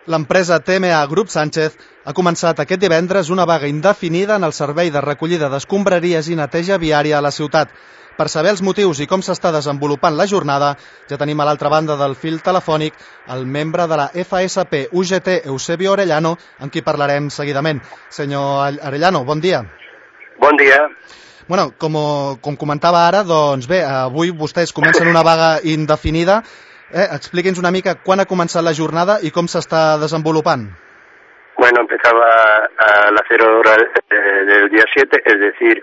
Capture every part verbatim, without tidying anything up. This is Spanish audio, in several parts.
L'empresa T M A Grup Sánchez ha començat aquest divendres una vaga indefinida en el servei de recollida d'escombraries i neteja viària a la ciutat. Per saber els motius i com s'està desenvolupant la jornada, ja tenim a l'altra banda del fil telefònic el membre de la F S P U G T, Eusebio Orellano, amb qui parlarem seguidament. Senyor Orellano, bon dia. Bon dia. Bueno, com, com comentava ara, doncs bé, avui vostès comencen una vaga indefinida. Eh, expliqui'ns una mica quan ha començat la jornada i com s'està desenvolupant. Bueno, empezaba a las cero horas del día siete, es decir,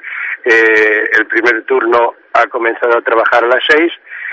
eh, el primer turno ha comenzado a trabajar a las seis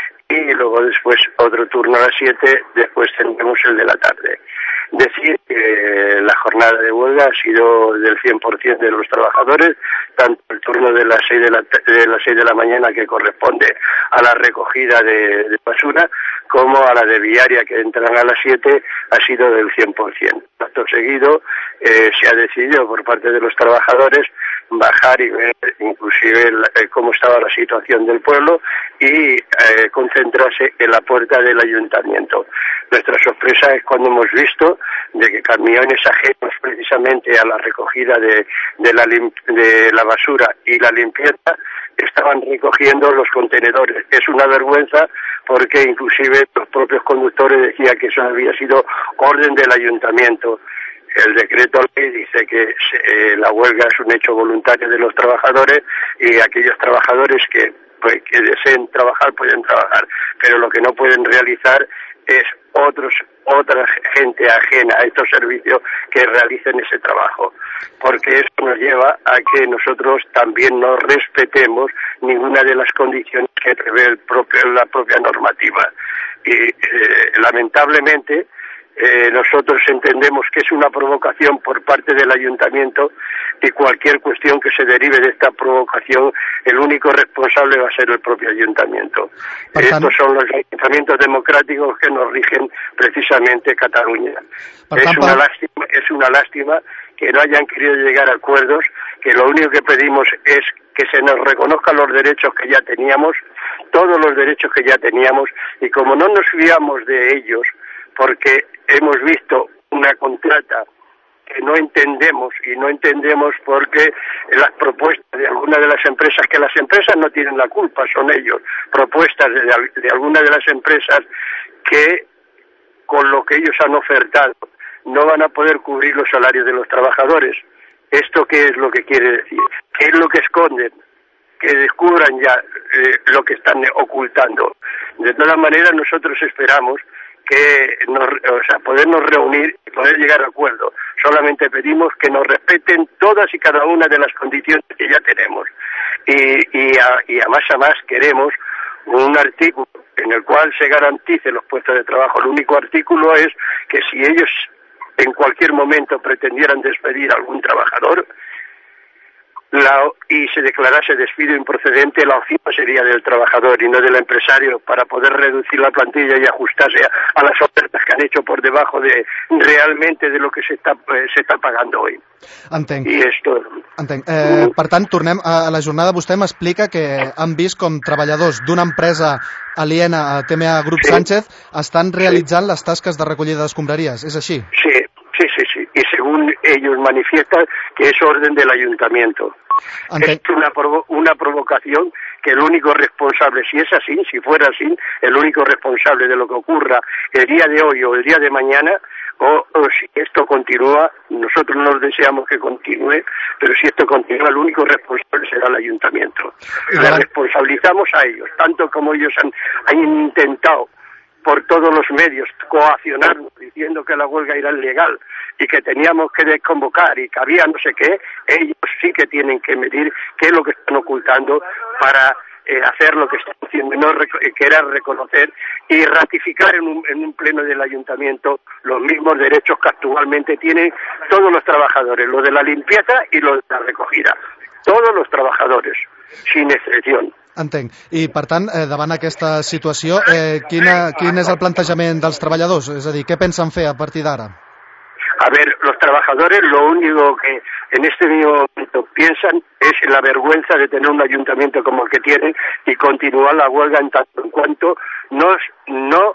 y luego después otro turno a las siete, después tendremos el de la tarde. Decir que la jornada de huelga ha sido del cien por ciento de los trabajadores, tanto el turno de las seis de la, de las seis de la mañana que corresponde a la recogida de, de basura, como a la de viaria que entran a las siete, ha sido del cien por ciento. Acto seguido eh, se ha decidido por parte de los trabajadores bajar y ver inclusive la, eh, cómo estaba la situación del pueblo y eh, concentrarse en la puerta del ayuntamiento. Nuestra sorpresa es cuando hemos visto de que camiones ajenos precisamente a la recogida de, de, la, de la basura y la limpieza estaban recogiendo los contenedores. Es una vergüenza porque inclusive los propios conductores decían que eso había sido orden del ayuntamiento. El decreto ley dice que eh, la huelga es un hecho voluntario de los trabajadores y aquellos trabajadores que, pues, que deseen trabajar pueden trabajar, pero lo que no pueden realizar es otros otra gente ajena a estos servicios que realicen ese trabajo, porque eso nos lleva a que nosotros también no respetemos ninguna de las condiciones que prevé el propio, la propia normativa. Y eh, lamentablemente Eh, nosotros entendemos que es una provocación por parte del ayuntamiento y cualquier cuestión que se derive de esta provocación, el único responsable va a ser el propio ayuntamiento. Estos son los ayuntamientos democráticos que nos rigen precisamente Cataluña. Es una lástima, es una lástima que no hayan querido llegar a acuerdos, que lo único que pedimos es que se nos reconozcan los derechos que ya teníamos, todos los derechos que ya teníamos, y como no nos fiamos de ellos, porque hemos visto una contrata que no entendemos y no entendemos porque las propuestas de algunas de las empresas, que las empresas no tienen la culpa, son ellos, propuestas de, de algunas de las empresas que con lo que ellos han ofertado no van a poder cubrir los salarios de los trabajadores. ¿Esto qué es lo que quiere decir? ¿Qué es lo que esconden? Que descubran ya eh, lo que están ocultando. De todas maneras, nosotros esperamos que nos, o sea, podernos reunir y poder llegar a acuerdo. Solamente pedimos que nos respeten todas y cada una de las condiciones que ya tenemos. Y, y, a, y a más a más queremos un artículo en el cual se garantice los puestos de trabajo. El único artículo es que si ellos en cualquier momento pretendieran despedir a algún trabajador, La, y se declarase despido improcedente, la opción sería del trabajador y no del empresario, para poder reducir la plantilla y ajustarse a, a las ofertas que han hecho por debajo de realmente de lo que se está, eh, se está pagando hoy. Entenc. I esto... Entenc. Eh, per tant, tornem a la jornada. Vostè m'explica que han vist com treballadors d'una empresa aliena a T M A Grup sí. Sánchez estan realitzant sí. les tasques de recollida d'escombraries. És així? Sí. Sí, sí, sí. Y según ellos manifiestan que es orden del ayuntamiento. Entenc. Es una, provo una provocación que el único responsable, si es así, si fuera así, el único responsable de lo que ocurra el día de hoy o el día de mañana, o, o si esto continúa, nosotros no deseamos que continúe, pero si esto continúa, el único responsable será el ayuntamiento. Le responsabilizamos a ellos, tanto como ellos han, han intentado por todos los medios coaccionarnos diciendo que la huelga era ilegal y que teníamos que desconvocar y que había no sé qué, ellos sí que tienen que medir qué es lo que están ocultando para eh, hacer lo que están haciendo, no que era reconocer y ratificar en un, en un pleno del ayuntamiento los mismos derechos que actualmente tienen todos los trabajadores, los de la limpieza y los de la recogida, todos los trabajadores, sin excepción. Entenc. I, per tant, eh, davant aquesta situació, eh, quina, quin és el plantejament dels treballadors? És a dir, què pensen fer a partir d'ara? A ver, los trabajadores lo único que en este mismo momento piensan es en la vergüenza de tener un ayuntamiento como el que tienen y continuar la huelga en tanto en cuanto no, no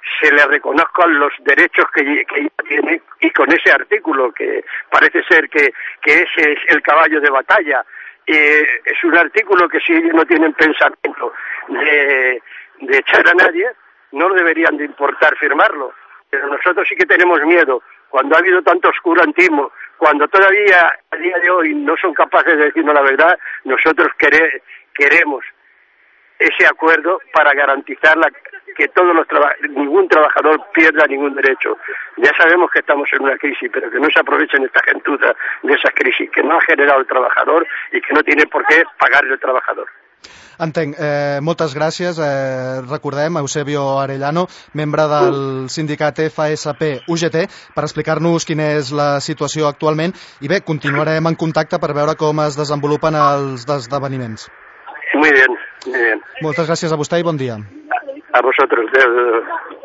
se le reconozcan los derechos que, que ella tiene, y con ese artículo que parece ser que, que ese es el caballo de batalla. Eh, es un artículo que si ellos no tienen pensamiento de, de echar a nadie, no deberían de importar firmarlo. Pero nosotros sí que tenemos miedo, cuando ha habido tanto oscurantismo, cuando todavía a día de hoy no son capaces de decirnos la verdad. Nosotros quere, queremos ese acuerdo para garantizar la, que todos los traba, ningún trabajador pierda ningún derecho. Ya sabemos que estamos en una crisis, pero que no se aprovechen esta gentuza de esa crisis que no ha generado el trabajador y que no tiene por qué pagarle el trabajador. Entenc. Eh, moltes gràcies. Eh, recordem, Eusebio Arellano, membre del sindicat F S P U G T, per explicar-nos quina és la situació actualment. I bé, continuarem en contacte per veure com es desenvolupen els esdeveniments. Muy bien, muy bien. Moltes gràcies a vostè i bon dia. A vosotros.